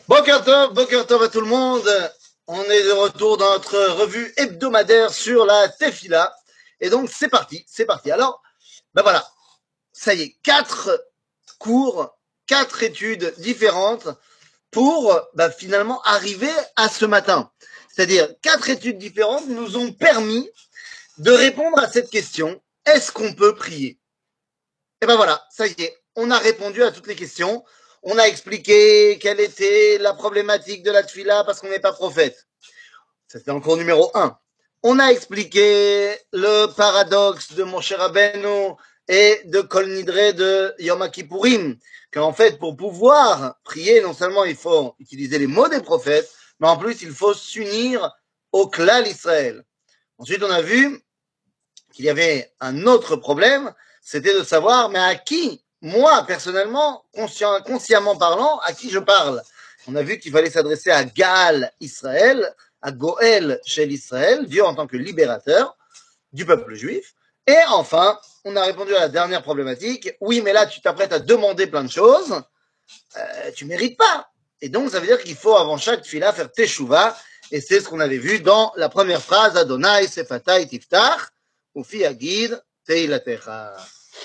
Boker Tov à tout le monde. On est de retour dans notre revue hebdomadaire sur la Tefila. Et donc, c'est parti. Alors, ben voilà, ça y est, 4 cours, 4 études différentes pour finalement arriver à ce matin. C'est-à-dire, 4 études différentes nous ont permis de répondre à cette question, est-ce qu'on peut prier? Et ben voilà, ça y est, on a répondu à toutes les questions. On a expliqué quelle était la problématique de la tfila parce qu'on n'est pas prophète. C'était en cours numéro 1. On a expliqué le paradoxe de Moshe Rabbeinu et de Kol Nidre de Yom Kippourim, qu'en fait, pour pouvoir prier, non seulement il faut utiliser les mots des prophètes, mais en plus, il faut s'unir au klal Israël. Ensuite, on a vu qu'il y avait un autre problème, c'était de savoir, mais à qui, moi, personnellement, consciemment parlant, à qui je parle? On a vu qu'il fallait s'adresser à Gaal Israël, à Goël chez l'Israël, Dieu en tant que libérateur du peuple juif. Et enfin, on a répondu à la dernière problématique. Oui, mais là, tu t'apprêtes à demander plein de choses. Tu mérites pas. Et donc, ça veut dire qu'il faut, avant chaque fila, faire teshuva. Et c'est ce qu'on avait vu dans la première phrase, Adonai sefatai tiftach, ufi agid teilatecha.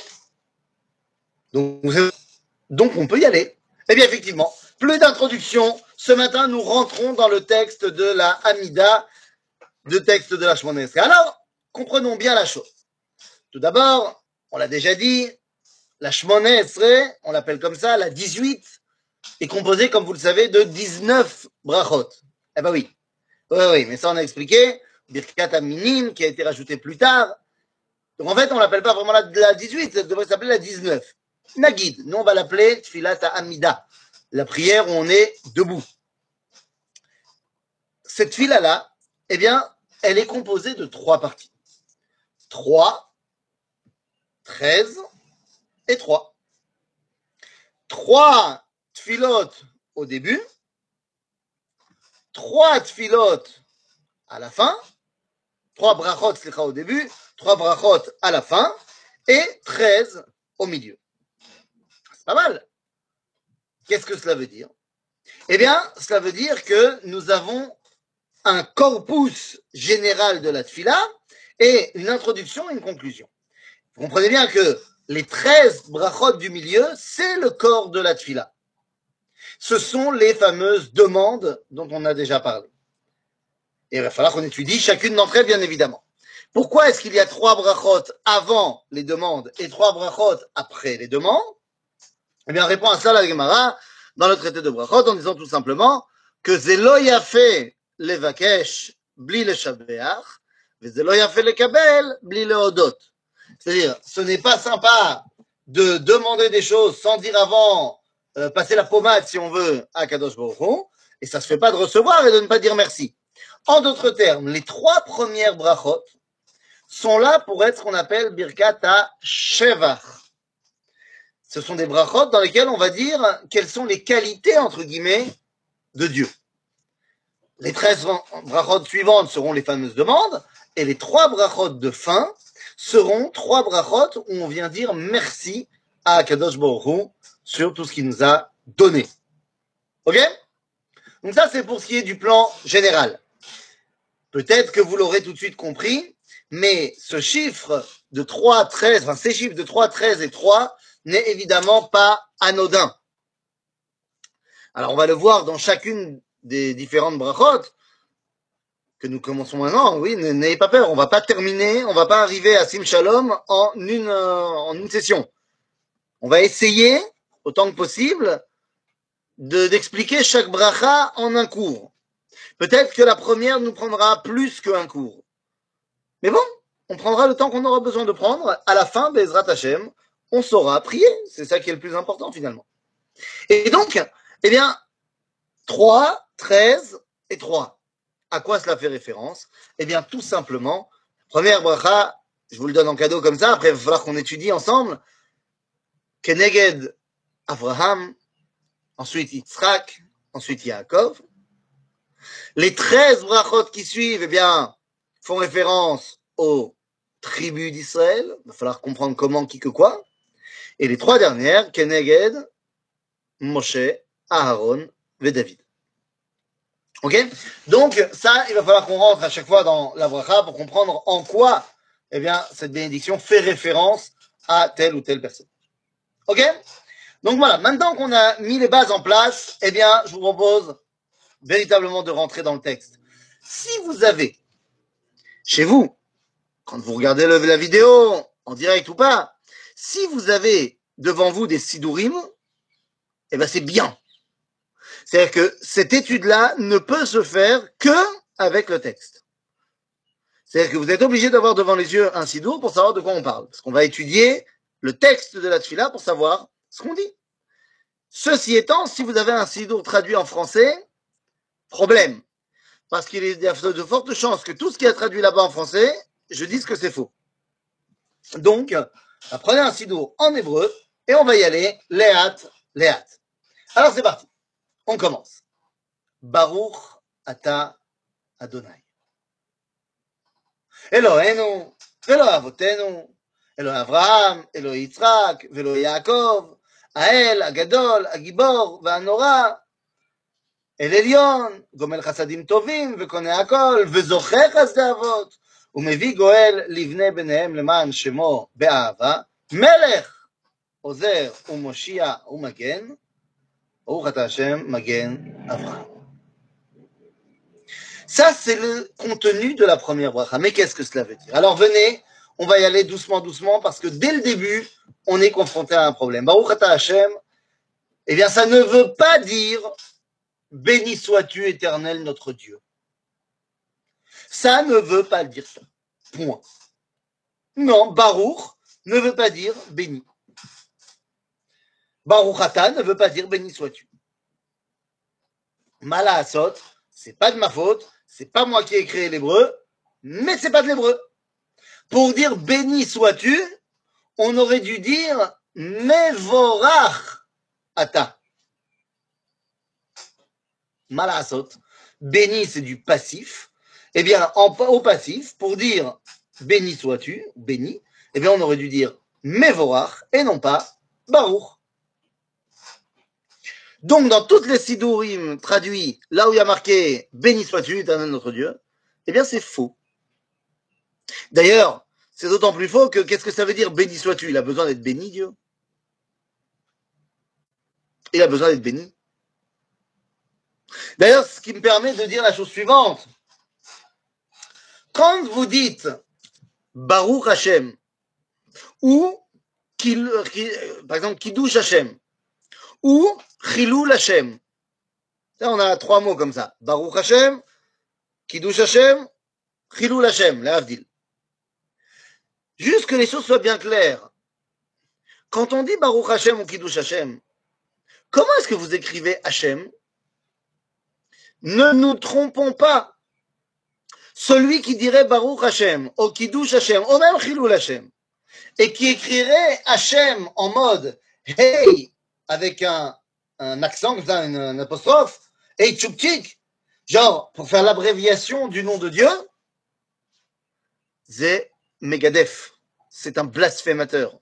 Donc, donc, on peut y aller. Eh bien, effectivement, plus d'introduction. Ce matin, nous rentrons dans le texte de la Hamida, le texte de la Shemona Esrei. Alors, comprenons bien la chose. Tout d'abord, on l'a déjà dit, la Shemona Esrei, on l'appelle comme ça, la 18, est composée, comme vous le savez, de 19 brachot. Eh ben oui. Oui, mais ça on a expliqué. Birkat Aminim, qui a été rajouté plus tard. Donc en fait, on l'appelle pas vraiment la 18, ça devrait s'appeler la 19. Nagid, nous on va l'appeler Tfilat Hamida, la prière où on est debout. Cette fila-là, eh bien, elle est composée de 3 parties. 3, 13 et 3. 3 tfilot au début, 3 tfilot à la fin, 3 brachot au début, 3 brachot à la fin, et 13 au milieu. C'est pas mal. Qu'est-ce que cela veut dire? Eh bien, cela veut dire que nous avons un corpus général de la tfila et une introduction et une conclusion. Vous comprenez bien que les 13 brachot du milieu, c'est le corps de la tfila. Ce sont les fameuses demandes dont on a déjà parlé. Et il va falloir qu'on étudie chacune d'entre elles, bien évidemment. Pourquoi est-ce qu'il y a 3 brachot avant les demandes et 3 brachot après les demandes? Eh bien, répond à ça la Gemara dans le traité de brachot en disant tout simplement que Zelo yafe levakesh bli le shabeach, Zelo yafe lekabel bli le hodot. C'est-à-dire, ce n'est pas sympa de demander des choses sans dire avant, passer la pommade, si on veut, à Kadosh Baruch Hu, et ça se fait pas de recevoir et de ne pas dire merci. En d'autres termes, les 3 premières brachot sont là pour être ce qu'on appelle Birkat HaShevach. Ce sont des brachot dans lesquelles on va dire quelles sont les qualités, entre guillemets, de Dieu. Les 13 brachot suivantes seront les fameuses demandes, et les 3 brachot de fin seront 3 brachot où on vient dire merci à Kadosh Baruch Hu sur tout ce qu'il nous a donné. Ok? Donc ça, c'est pour ce qui est du plan général. Peut-être que vous l'aurez tout de suite compris, mais ce chiffre de 3, 13, enfin ces chiffres de 3, 13 et 3 n'est évidemment pas anodin. Alors on va le voir dans chacune des différentes brachot que nous commençons maintenant. Oui, n'ayez pas peur, on va pas terminer, on va pas arriver à Sim Shalom en une session. On va essayer, autant que possible, d'expliquer chaque bracha en un cours. Peut-être que la première nous prendra plus qu'un cours. Mais bon, on prendra le temps qu'on aura besoin de prendre. À la fin, Bezrat Hashem, on saura prier. C'est ça qui est le plus important finalement. Et donc, eh bien, 3, 13 et 3. À quoi cela fait référence? Eh bien, tout simplement, première bracha, je vous le donne en cadeau comme ça, après il va falloir qu'on étudie ensemble. Keneged Abraham, ensuite Yitzhak, ensuite Yaakov. Les 13 brachot qui suivent, eh bien, font référence aux tribus d'Israël. Il va falloir comprendre comment, qui, que quoi. Et les 3 dernières, Keneged, Moshe, Aaron et David. Ok? Donc, ça, il va falloir qu'on rentre à chaque fois dans la bracha pour comprendre en quoi, eh bien, cette bénédiction fait référence à telle ou telle personne. Ok? Donc voilà, maintenant qu'on a mis les bases en place, eh bien, je vous propose véritablement de rentrer dans le texte. Si vous avez, chez vous, quand vous regardez la vidéo, en direct ou pas, si vous avez devant vous des sidourim, eh ben c'est bien. C'est-à-dire que cette étude-là ne peut se faire que avec le texte. C'est-à-dire que vous êtes obligé d'avoir devant les yeux un sidour pour savoir de quoi on parle. Parce qu'on va étudier le texte de la tfila pour savoir ce qu'on dit. Ceci étant, si vous avez un sidour traduit en français, problème. Parce qu'il y a de fortes chances que tout ce qui est traduit là-bas en français, je dise que c'est faux. Donc, prenez un sidour en hébreu et on va y aller, léat, léat. Alors c'est parti, on commence. Baruch ata Adonai. Eloheinu, velo avotenu, Elo Avraham, Elo Yitzhak, velo Yaakov, האל הגדול, הגיבור והנורא, אל עליון, גומל חסדים טובים וקונה הכל, וזוכר חסדי אבות, ומביא גואל לבני ביניהם למען שמו באהבה, מלך, עוזר ומושיע ומגן, ברוך אתה השם מגן אברהם. Ça, c'est le contenu de la première bracha. Mais qu'est-ce que cela veut dire? Alors venez, on va y aller doucement, doucement, parce que dès le début, on est confronté à un problème. Baruch ata Hashem, eh bien, ça ne veut pas dire béni sois-tu éternel notre Dieu. Ça ne veut pas dire ça. Point. Non, Baruch ne veut pas dire béni. Baruch ata ne veut pas dire béni sois-tu. Mala asot, c'est pas de ma faute, c'est pas moi qui ai créé l'hébreu, mais c'est pas de l'hébreu. Pour dire béni sois-tu, on aurait dû dire mevorach ata. Mala asot. Béni, c'est du passif. Eh bien, au passif, pour dire béni sois-tu, béni, eh bien, on aurait dû dire mevorach et non pas baruch. Donc, dans toutes les sidourim traduits, là où il y a marqué béni sois-tu, éternel notre Dieu, eh bien, c'est faux. D'ailleurs, c'est d'autant plus faux que qu'est-ce que ça veut dire béni sois-tu? Il a besoin d'être béni, Dieu. Il a besoin d'être béni. D'ailleurs, ce qui me permet de dire la chose suivante. Quand vous dites Baruch Hashem ou par exemple Kiddush Hashem ou Chilul Hashem, là on a trois mots comme ça. Baruch Hashem, Kiddush Hashem, Chilul Hashem, la Havdil. Juste que les choses soient bien claires. Quand on dit Baruch Hashem ou Kiddush Hashem, comment est-ce que vous écrivez Hashem? Ne nous trompons pas. Celui qui dirait Baruch Hashem, au Kiddush Hashem, au même Chilul Hashem, et qui écrirait Hashem en mode Hey, avec un accent, comme ça, un apostrophe, Hey Tchouktik, genre pour faire l'abréviation du nom de Dieu, c'est Megadef. C'est un blasphémateur.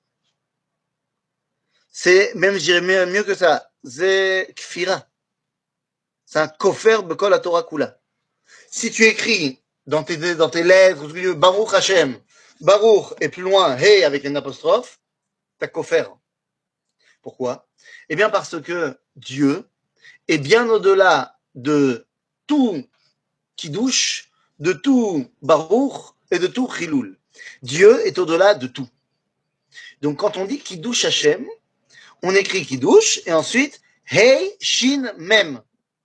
C'est, même je dirais mieux que ça, c'est Kfira. C'est un kofer bekol la Torah kula. Si tu écris dans tes lettres, Baruch Hashem, Baruch et plus loin, Hey avec un apostrophe, t'as kofer. Pourquoi? Eh bien parce que Dieu est bien au-delà de tout Kiddush, de tout Baruch et de tout Chilul. Dieu est au-delà de tout. Donc quand on dit Kiddush Hashem, on écrit Kiddush et ensuite Hey Shin Mem.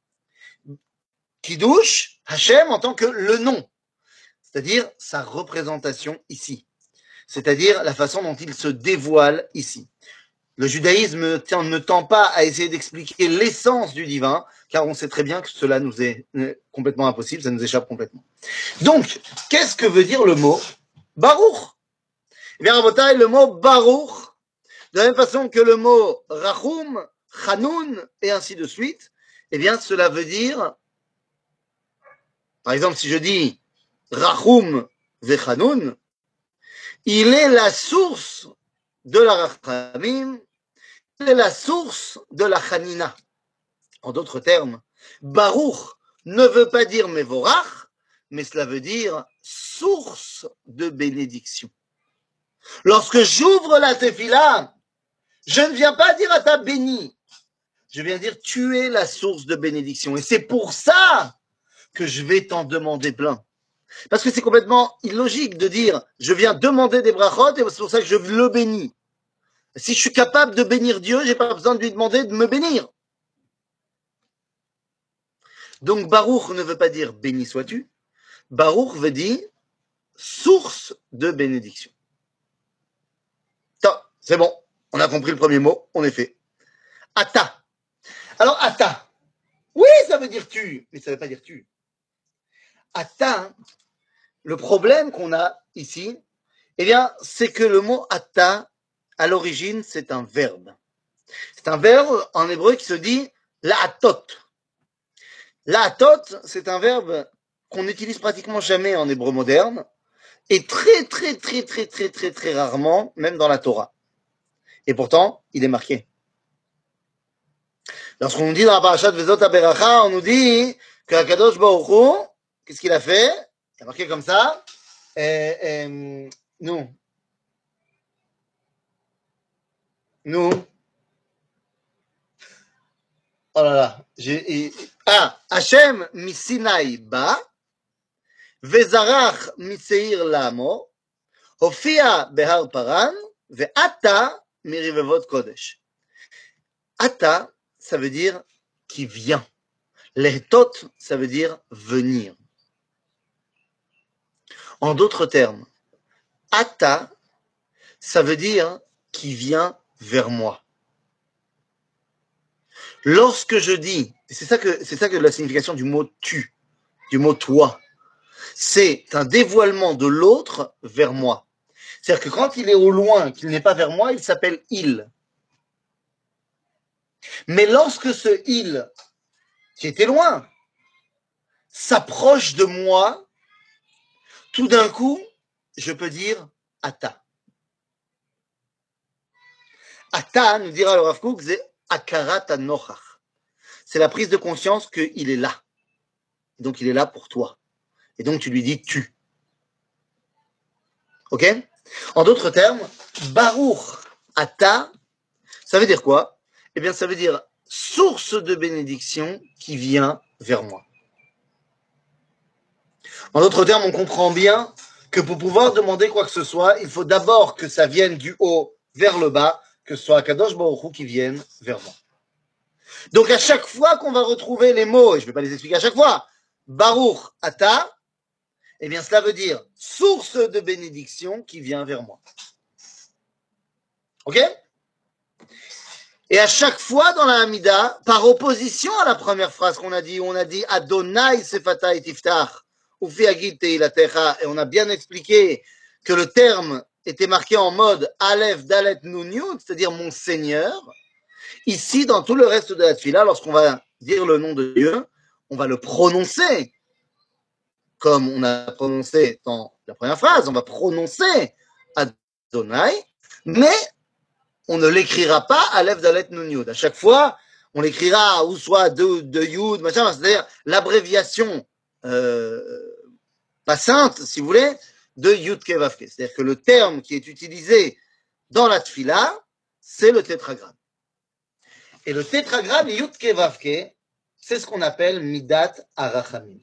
Kiddush Hashem en tant que le nom, c'est-à-dire sa représentation ici, c'est-à-dire la façon dont il se dévoile ici. Le judaïsme ne tend pas à essayer d'expliquer l'essence du divin, car on sait très bien que cela nous est complètement impossible, ça nous échappe complètement. Donc, qu'est-ce que veut dire le mot Baruch? Eh bien, Rabotai, le mot Baruch, de la même façon que le mot Rachum, Chanoun, et ainsi de suite, eh bien, cela veut dire, par exemple, si je dis Rachum Vechanoun, il est la source de la Rachamim, il est la source de la Chanina. En d'autres termes, Baruch, ne veut pas dire Mevorach, mais cela veut dire source de bénédiction. Lorsque j'ouvre la tefila, je ne viens pas dire à ta béni, je viens dire tu es la source de bénédiction. Et c'est pour ça que je vais t'en demander plein. Parce que c'est complètement illogique de dire je viens demander des brachot et c'est pour ça que je le bénis. Si je suis capable de bénir Dieu, je n'ai pas besoin de lui demander de me bénir. Donc Baruch ne veut pas dire béni sois-tu. Baruch veut dire source de bénédiction. C'est bon, on a compris le premier mot, on est fait. Ata. Alors Ata, oui, ça veut dire tu, mais ça ne veut pas dire tu. Ata, le problème qu'on a ici, eh bien, c'est que le mot Ata, à l'origine, c'est un verbe. C'est un verbe en hébreu qui se dit la'atot. La'atot, c'est un verbe qu'on n'utilise pratiquement jamais en hébreu moderne et très, très, très, très, très, très, très rarement, même dans la Torah. Et pourtant, il est marqué. Lorsqu'on nous dit dans la parasha de Vezot HaBeracha, on nous dit que Akadosh Baruch Hu, qu'est-ce qu'il a fait? Il a marqué comme ça. Nous. Oh là là. Hashem misinaï ba, vezarach miseir lamo, hofia behar paran, ve'ata mirivevot kodesh. Ata, ça veut dire qui vient. Lehtot, ça veut dire venir. En d'autres termes, Ata, ça veut dire qui vient vers moi. Lorsque je dis, c'est ça que la signification du mot tu, du mot toi, c'est un dévoilement de l'autre vers moi. C'est-à-dire que quand il est au loin, qu'il n'est pas vers moi, il s'appelle il. Mais lorsque ce il, qui était loin, s'approche de moi, tout d'un coup, je peux dire Ata. Ata, nous dira le Rav Kook, c'est Akarat Anochach. C'est la prise de conscience qu'il est là. Donc il est là pour toi. Et donc tu lui dis tu. Ok? En d'autres termes, Baruch Ata, ça veut dire quoi? Eh bien, ça veut dire source de bénédiction qui vient vers moi. En d'autres termes, on comprend bien que pour pouvoir demander quoi que ce soit, il faut d'abord que ça vienne du haut vers le bas, que ce soit Akadosh Baruch Hu qui vienne vers moi. Donc à chaque fois qu'on va retrouver les mots, et je ne vais pas les expliquer à chaque fois, Baruch Ata, eh bien cela veut dire source de bénédiction qui vient vers moi. Ok? Et à chaque fois dans la Hamida, par opposition à la première phrase qu'on a dit, où on a dit Adonai Sefata et Tiftach, Ufi Agid Teilatecha, et on a bien expliqué que le terme était marqué en mode Aleph Dalet Nun Yud, c'est-à-dire mon Seigneur. Ici, dans tout le reste de la Tfila, lorsqu'on va dire le nom de Dieu, on va le prononcer comme on a prononcé dans la première phrase, on va prononcer Adonai, mais on ne l'écrira pas Aleph Dalet Nun Yud. À chaque fois, on l'écrira ou soit de Yud, machin, c'est-à-dire l'abréviation pas sainte, si vous voulez, de Yud Kevavke. C'est-à-dire que le terme qui est utilisé dans la Tfila, c'est le tétragramme. Et le tétragramme Yud Kevavke, c'est ce qu'on appelle Midat Arachamim.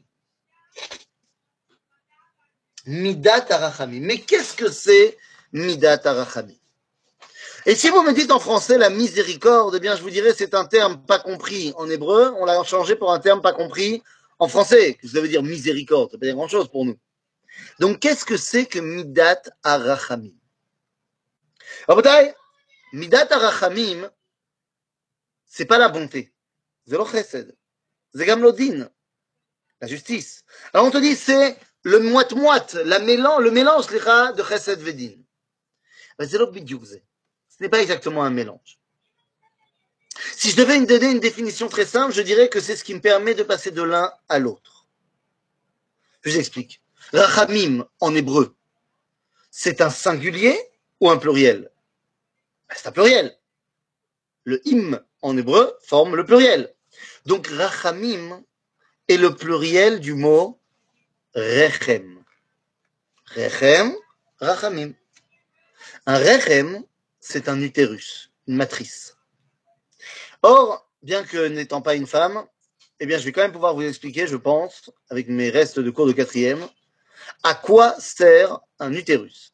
Midat Arachamim. Mais qu'est-ce que c'est Midat Arachamim? Et si vous me dites en français la miséricorde, eh bien je vous dirais c'est un terme pas compris en hébreu, on l'a changé pour un terme pas compris en français. Qu'est-ce que ça veut dire miséricorde? Ça veut pas dire grand-chose pour nous. Donc qu'est-ce que c'est que Midat Arachamim? Rabotai, Midat Arachamim, c'est pas la bonté. C'est le chesed. C'est gam l'odin, la justice. Alors on te dit c'est le moite-moite, le mélange de chesed vedin. Mais c'est l'autre bidiouk. Ce n'est pas exactement un mélange. Si je devais donner une définition très simple, je dirais que c'est ce qui me permet de passer de l'un à l'autre. Je vous explique. Rachamim en hébreu, c'est un singulier ou un pluriel? C'est un pluriel. Le im en hébreu forme le pluriel. Donc rachamim est le pluriel du mot rechem. Rechem, rachamim. Un rechem, c'est un utérus, une matrice. Or, bien que n'étant pas une femme, eh bien, je vais quand même pouvoir vous expliquer, je pense, avec mes restes de cours de 4e, à quoi sert un utérus.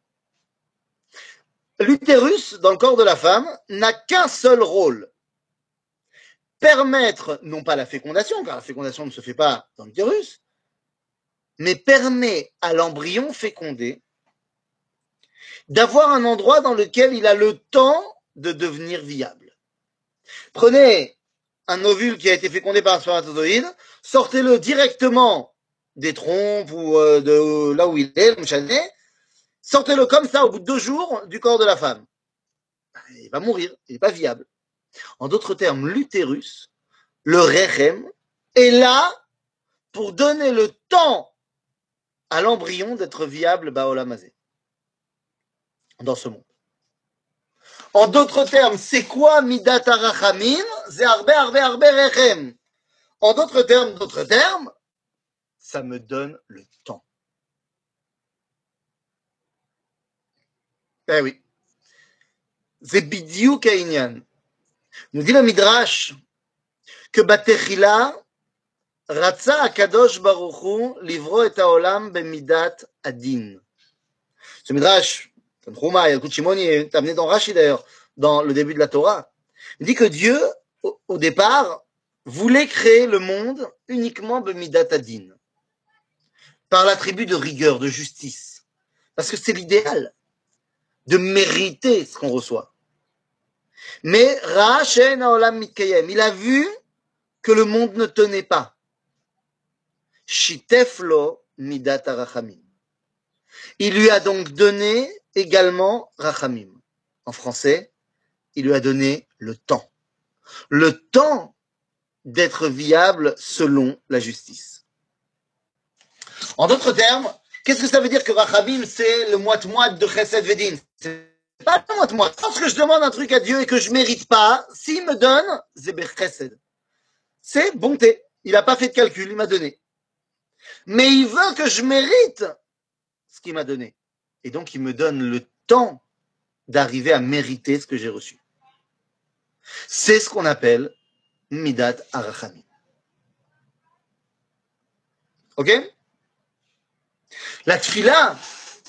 L'utérus, dans le corps de la femme, n'a qu'un seul rôle. Permettre, non pas la fécondation, car la fécondation ne se fait pas dans l'utérus, mais permet à l'embryon fécondé d'avoir un endroit dans lequel il a le temps de devenir viable. Prenez un ovule qui a été fécondé par un spermatozoïde, sortez-le directement des trompes ou de là où il est, le chanet, sortez-le comme ça au bout de 2 jours du corps de la femme. Il va mourir, il n'est pas viable. En d'autres termes, l'utérus, le rechem, est là pour donner le temps à l'embryon d'être viable baolamazé dans ce monde. En d'autres termes, c'est quoi midat harachamim? C'est arbe rechem. En d'autres termes, ça me donne le temps. Eh oui. C'est bidiouk ha'inyan. Nous dit le Midrash que Batechila Ratza Akadosh Baruch Hu livro et haolam bemidat adin. Ce Midrash, Tanchuma, Yalkut Shimoni, est amené dans Rashi d'ailleurs, dans le début de la Torah. Il dit que Dieu, au départ, voulait créer le monde uniquement bemidat adin, par l'attribut de rigueur, de justice. Parce que c'est l'idéal de mériter ce qu'on reçoit. Mais Ra She'en haolam mitkayem, il a vu que le monde ne tenait pas. Shitef lo midat harachamim. Il lui a donc donné également rachamim. En français, il lui a donné le temps. Le temps d'être viable selon la justice. En d'autres termes, qu'est-ce que ça veut dire que rachamim, c'est le moite-moite de chesed vedin? C'est pas le moite-moite. Lorsque je demande un truc à Dieu et que je mérite pas, s'il me donne, c'est chesed. C'est bonté. Il n'a pas fait de calcul, il m'a donné. Mais il veut que je mérite ce qu'il m'a donné. Et donc, il me donne le temps d'arriver à mériter ce que j'ai reçu. C'est ce qu'on appelle Midat Harachamim. Ok? La tfila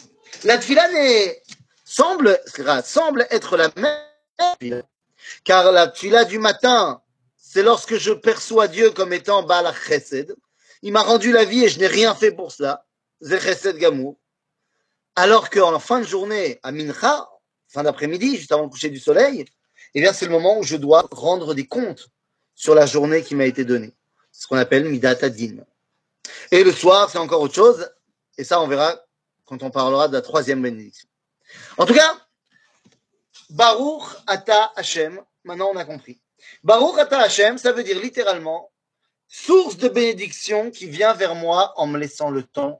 semble être la même, car la tfila du matin, c'est lorsque je perçois Dieu comme étant Baal Chesed. Il m'a rendu la vie et je n'ai rien fait pour cela. C'est Chesed Gamour. Alors qu'en fin de journée, à Mincha, fin d'après-midi, juste avant le coucher du soleil, eh bien, c'est le moment où je dois rendre des comptes sur la journée qui m'a été donnée. C'est ce qu'on appelle Midat Adin. Et le soir, c'est encore autre chose. Et ça, on verra quand on parlera de la 3e bénédiction. En tout cas, Baruch Ata Hashem, maintenant on a compris. Baruch Ata Hashem, ça veut dire littéralement source de bénédiction qui vient vers moi en me laissant le temps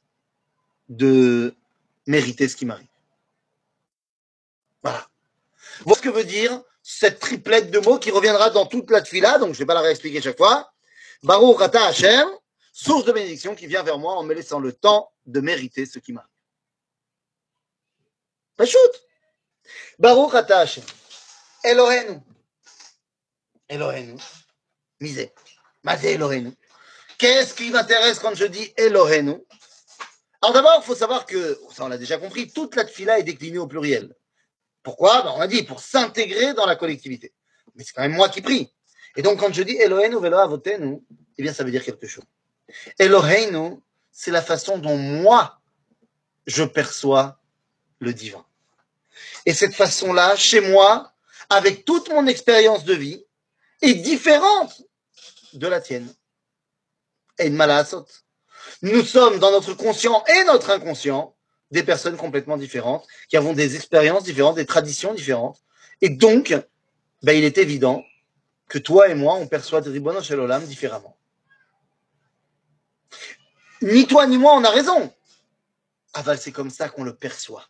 de mériter ce qui m'arrive. Voilà. Voilà ce que veut dire cette triplette de mots qui reviendra dans toute la tfila, donc je ne vais pas la réexpliquer chaque fois. Baruch Ata Hashem, source de bénédiction qui vient vers moi en me laissant le temps de mériter ce qui m'arrive. Pachout. Baruch Ata Hashem. Elohenu. Elohenu. Misé. Mazé Elohenu. Qu'est-ce qui m'intéresse quand je dis Elohenu? Alors d'abord, il faut savoir que, ça on l'a déjà compris, toute la tfila est déclinée au pluriel. Pourquoi? On a dit pour s'intégrer dans la collectivité. Mais c'est quand même moi qui prie. Et donc quand je dis Elohenu velo avotenu, eh bien ça veut dire quelque chose. Elohenu, c'est la façon dont moi je perçois le divin. Et cette façon-là, chez moi, avec toute mon expérience de vie, est différente de la tienne. Et de malasot. Nous sommes dans notre conscient et notre inconscient des personnes complètement différentes, qui avons des expériences différentes, des traditions différentes. Et donc, ben, il est évident que toi et moi, on perçoit des Ribono Shel Olam différemment. Ni toi ni moi, on a raison. Aval, c'est comme ça qu'on le perçoit.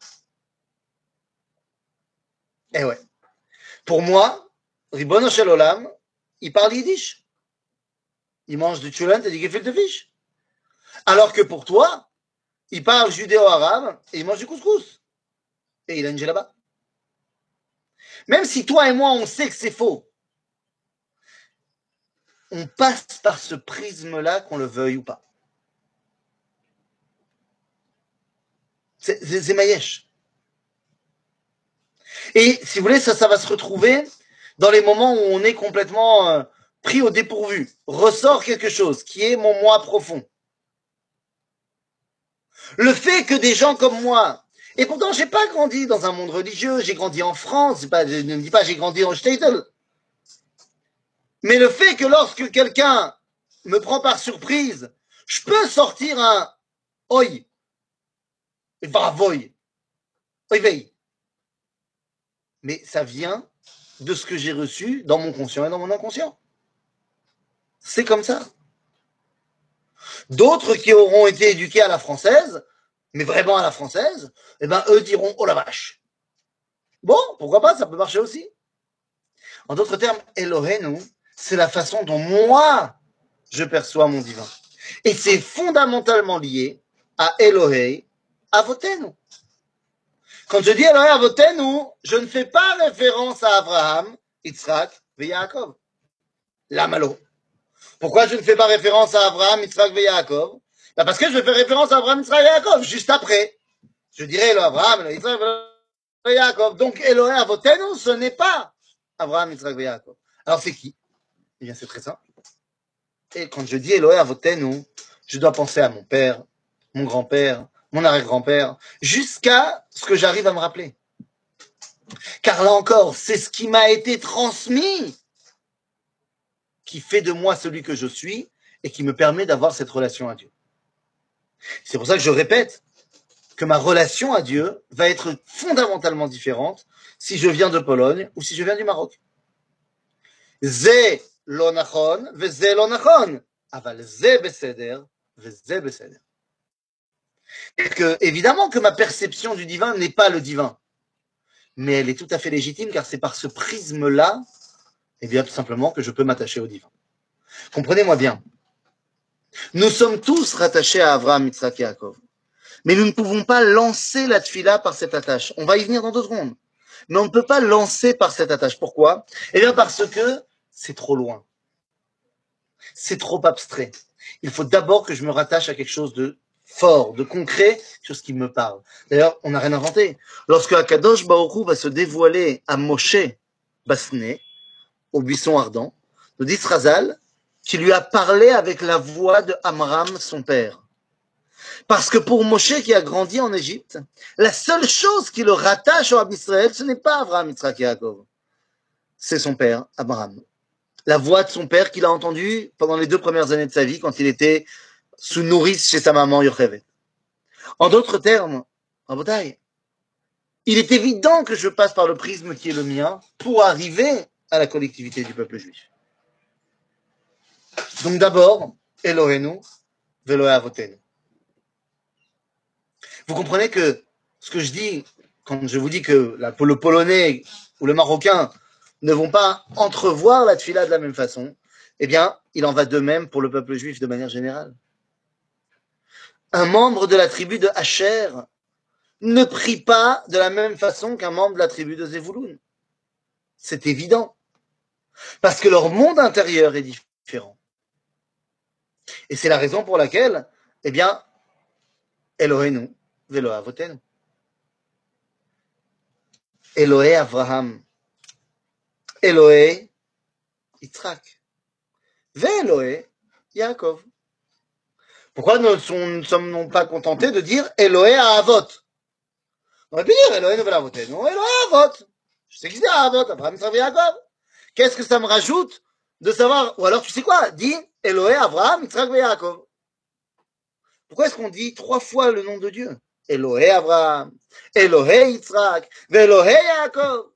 Eh ouais. Pour moi, Ribono Shel Olam, il parle yiddish. il mange du tchoulent et du gefilte fish. Alors que pour toi, il parle judéo-arabe et il mange du couscous. Et il a une djellaba. Même si toi et moi, on sait que c'est faux, on passe par ce prisme-là, qu'on le veuille ou pas. C'est Maïesh. Et si vous voulez, ça va se retrouver dans les moments où on est complètement pris au dépourvu. Ressort quelque chose qui est mon moi profond. Le fait que des gens comme moi, et pourtant j'ai pas grandi dans un monde religieux, j'ai grandi en France, je ne dis pas j'ai grandi en Shtetl, mais le fait que lorsque quelqu'un me prend par surprise, je peux sortir un oi, bravoy, oivei. Mais ça vient de ce que j'ai reçu dans mon conscient et dans mon inconscient. C'est comme ça. D'autres qui auront été éduqués à la française, mais vraiment à la française, eh ben eux diront oh la vache. Bon, pourquoi pas, ça peut marcher aussi. En d'autres termes, Elohenu, c'est la façon dont moi je perçois mon divin. Et c'est fondamentalement lié à Elohei Avotenu. Quand je dis Elohei Avotenu, je ne fais pas référence à Abraham, Yitzhak et Yaakov. La malo. Pourquoi je ne fais pas référence à Abraham, Yitzhak et Yaakov? Ben parce que je fais référence à Abraham, Yitzhak et Yaakov, juste après. Je dirais Elohei Abraham, Elohei Yitzhak et Yaakov. Donc Elohei Avotenu, ce n'est pas Abraham, Yitzhak et Yaakov. Alors c'est qui? Eh bien c'est très simple. Et quand je dis Elohei Avotenu, je dois penser à mon père, mon grand-père, mon arrière-grand-père, jusqu'à ce que j'arrive à me rappeler. Car là encore, c'est ce qui m'a été transmis qui fait de moi celui que je suis et qui me permet d'avoir cette relation à Dieu. C'est pour ça que je répète que ma relation à Dieu va être fondamentalement différente si je viens de Pologne ou si je viens du Maroc. Ze lo nachon ve ze lo nachon, aval ze beseder ve ze beseder. Évidemment que ma perception du divin n'est pas le divin, mais elle est tout à fait légitime car c'est par ce prisme-là, eh bien tout simplement que je peux m'attacher au divin. Comprenez-moi bien. Nous sommes tous rattachés à Abraham, Yitzhak et Yaakov. Mais nous ne pouvons pas lancer la tfila par cette attache. On va y venir dans 2 secondes. Mais on ne peut pas lancer par cette attache. Pourquoi? Eh bien parce que c'est trop loin. C'est trop abstrait. Il faut d'abord que je me rattache à quelque chose de fort, de concret, quelque chose qui me parle. D'ailleurs, on n'a rien inventé. Lorsque Akadosh Baruch Hu va se dévoiler à Moshe Basné, au buisson ardent, nous dit Srazal, qui lui a parlé avec la voix de Amram, son père. Parce que pour Moshe qui a grandi en Égypte, la seule chose qui le rattache au Ham Israël, ce n'est pas Abraham, Yitzhak et Yaakov. C'est son père, Abraham. La voix de son père qu'il a entendue pendant les 2 premières années de sa vie quand il était sous nourrice chez sa maman Yochevet. En d'autres termes, Rabotai, il est évident que je passe par le prisme qui est le mien pour arriver à la collectivité du peuple juif. Donc d'abord, Elohenu, Veloé Avotenu. Vous comprenez que ce que je dis, quand je vous dis que le Polonais ou le Marocain ne vont pas entrevoir la tfila de la même façon, eh bien, il en va de même pour le peuple juif de manière générale. Un membre de la tribu de Asher ne prie pas de la même façon qu'un membre de la tribu de Zevouloun. C'est évident. Parce que leur monde intérieur est différent. Et c'est la raison pour laquelle, eh bien, Elohenu, Velo Avotenu. Elohé Abraham, Elohé Yitzhak, Ve'Elohé Yaakov. Pourquoi nous ne sommes pas contentés de dire Elohé Avot? On aurait pu dire Elohé Velo Avotenu, Elohé Avot. Je sais que c'est Avot, Abraham, Yitzhak, Yaakov. Qu'est-ce que ça me rajoute de savoir? Ou alors, tu sais quoi? Dis Elohé Abraham, Yitzhak, Yaakov. Pourquoi est-ce qu'on dit 3 fois le nom de Dieu? Elohé Abraham, Elohé Yitzhak, Elohé Yaakov.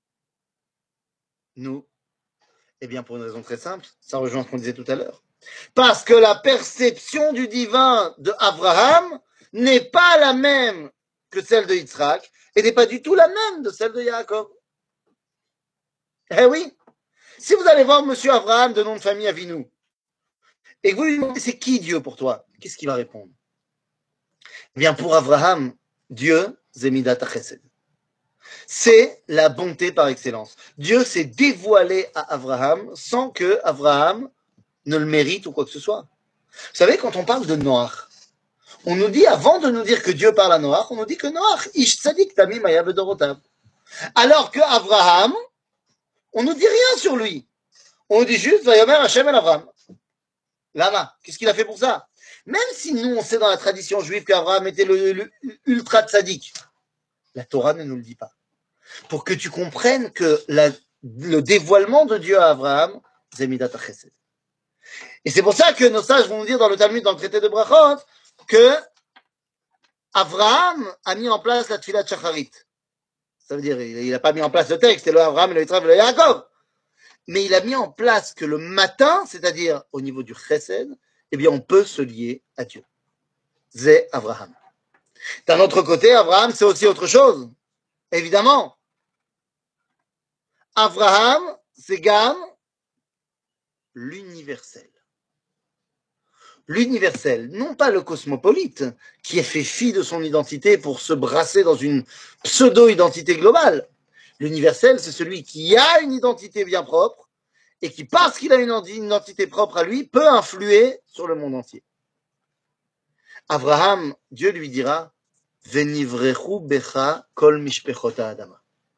Nous, eh bien pour une raison très simple, ça rejoint ce qu'on disait tout à l'heure. Parce que la perception du divin de Abraham n'est pas la même que celle de Yitzhak et n'est pas du tout la même de celle de Yaakov. Eh oui, si vous allez voir Monsieur Abraham de nom de famille Avinu et que vous lui demandez c'est qui Dieu pour toi, qu'est-ce qu'il va répondre? Eh bien, pour Abraham, Dieu, Zemidat Chesed. C'est la bonté par excellence. Dieu s'est dévoilé à Abraham sans que Abraham ne le mérite ou quoi que ce soit. Vous savez, quand on parle de Noach, on nous dit, avant de nous dire que Dieu parle à Noach, on nous dit que Noach, Ish Tzadik Tamim Haya Bedorotav. Alors que Abraham, on nous dit rien sur lui. On nous dit juste, Vayomer Hashem el Abraham. Lama, qu'est-ce qu'il a fait pour ça? Même si nous, on sait dans la tradition juive qu'Abraham était le ultra tzaddik, la Torah ne nous le dit pas. Pour que tu comprennes que le dévoilement de Dieu à Abraham, c'est Midat HaChesed. Et c'est pour ça que nos sages vont nous dire dans le Talmud, dans le traité de Brachot, que Abraham a mis en place la Tfilat Shacharit. Ça veut dire, il n'a pas mis en place le texte, et le Abraham, et le Yitzhak, et le Yaakov. Mais il a mis en place que le matin, c'est-à-dire au niveau du Chesed, eh bien, on peut se lier à Dieu. C'est Abraham. D'un autre côté, Abraham, c'est aussi autre chose. Évidemment. Abraham, c'est Gam, l'universel. L'universel, non pas le cosmopolite, qui est fait fi de son identité pour se brasser dans une pseudo-identité globale. L'universel, c'est celui qui a une identité bien propre et qui, parce qu'il a une identité propre à lui, peut influer sur le monde entier. Abraham, Dieu lui dira, Venivrechu becha kol mishpechota adama.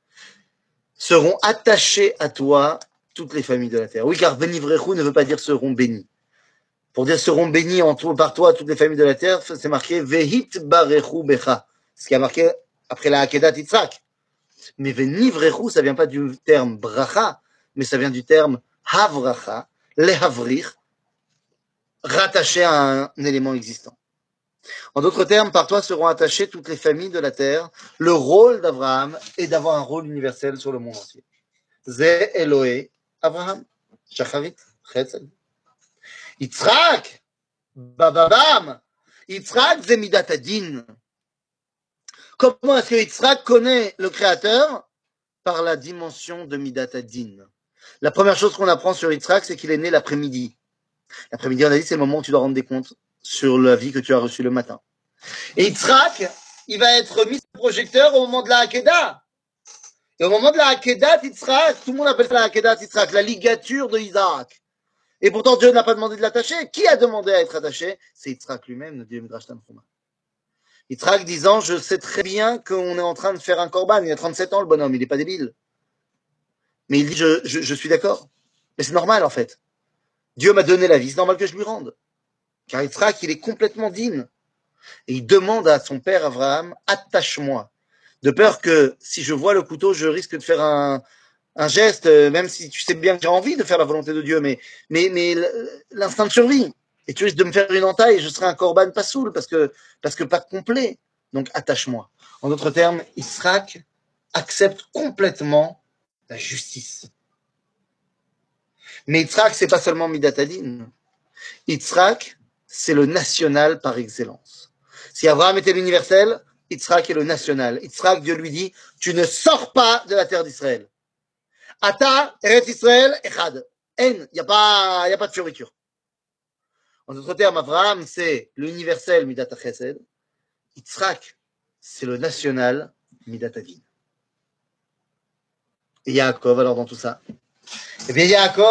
Seront attachés à toi toutes les familles de la terre. Oui, car Venivrechu ne veut pas dire seront bénis. Pour dire seront bénis par toi toutes les familles de la terre, c'est marqué Vehit barechu becha. Ce qui a marqué après la Hakedat Yitzhak. Mais Venivrechu, ça vient pas du terme bracha, mais ça vient du terme havracha, lehavrir, rattaché à un élément existant. En d'autres termes, par toi seront attachées toutes les familles de la terre. Le rôle d'Abraham est d'avoir un rôle universel sur le monde entier. Ze Eloé, Abraham, Shacharit, Chesed. Yitzhak, Bababam, Yitzhak, c'est Midat Adin. Comment est-ce que Yitzhak connaît le Créateur? Par la dimension de Midat Adin. La première chose qu'on apprend sur Yitzhak, c'est qu'il est né l'après-midi. L'après-midi, on a dit, c'est le moment où tu dois rendre des comptes sur la vie que tu as reçue le matin. Et Yitzhak, il va être mis au projecteur au moment de la Hakeda. Et au moment de la Hakeda, Yitzhak, tout le monde appelle ça la Hakeda Yitzhak, la ligature de Isaac. Et pourtant, Dieu n'a pas demandé de l'attacher. Qui a demandé à être attaché? C'est Yitzhak lui-même, le Dieu Midrash Tanchuma. Yitzhak disant, je sais très bien qu'on est en train de faire un korban. Il a 37 ans, le bonhomme, il n'est pas débile. Mais il dit, je suis d'accord. Mais c'est normal, en fait. Dieu m'a donné la vie, c'est normal que je lui rende. Car Yitzhak, il est complètement digne. Et il demande à son père Abraham, attache-moi. De peur que si je vois le couteau, je risque de faire un geste, même si tu sais bien que j'ai envie de faire la volonté de Dieu, mais l'instinct de survie. Et tu risques de me faire une entaille et je serai un korban pas saoul parce que pas complet. Donc attache-moi. En d'autres termes, Yitzhak accepte complètement la justice. Mais Yitzhak, c'est pas seulement Midatadin. Yitzhak, c'est le national par excellence. Si Abraham était l'universel, Yitzhak est le national. Yitzhak, Dieu lui dit, tu ne sors pas de la terre d'Israël. Ata, Eretz Israël, Echad. En, il n'y a pas de fioriture. En d'autres termes, Abraham, c'est l'universel Midat HaChesed. Yitzhak, c'est le national Midat HaDin. Et Yaakov, alors dans tout ça? Eh bien,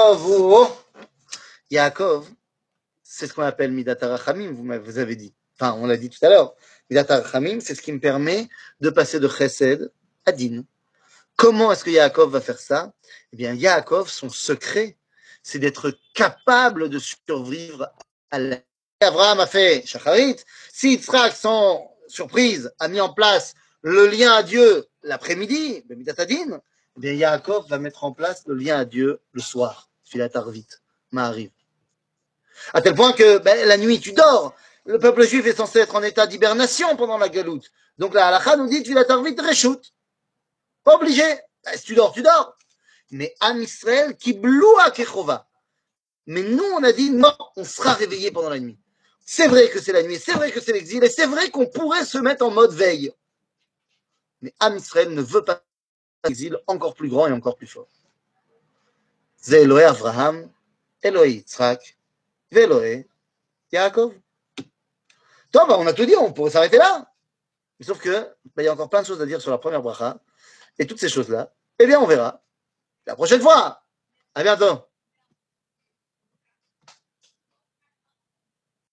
Yaakov, c'est ce qu'on appelle Midat HaRachamim, vous avez dit. Enfin, on l'a dit tout à l'heure. Midat HaRachamim, c'est ce qui me permet de passer de Chesed à Din. Comment est-ce que Yaakov va faire ça? Eh bien, Yaakov, son secret, c'est d'être capable de survivre à la... Abraham a fait Shacharit. Si Yitzhak, sans surprise, a mis en place le lien à Dieu l'après-midi, le Midat Adin, eh bien, Yaakov va mettre en place le lien à Dieu le soir. Filat Arvit, Ma'ariv. À tel point que la nuit, tu dors. Le peuple juif est censé être en état d'hibernation pendant la galoute. Donc la halakha nous dit Filat Arvit Reshut. Pas obligé. Si tu dors, tu dors. Mais Am Israël qui bloua Kechova. Mais nous, on a dit non, on sera réveillé pendant la nuit. C'est vrai que c'est la nuit, c'est vrai que c'est l'exil, et c'est vrai qu'on pourrait se mettre en mode veille. Mais Am Israël ne veut pas un exil encore plus grand et encore plus fort. C'est Elohé Abraham, Elohé Yitzhak, Veloé Yaakov. Toi, bah, on a tout dit, on pourrait s'arrêter là. Mais sauf que, bah, il y a encore plein de choses à dire sur la première bracha. Et toutes ces choses-là, eh bien, on verra la prochaine fois. À bientôt.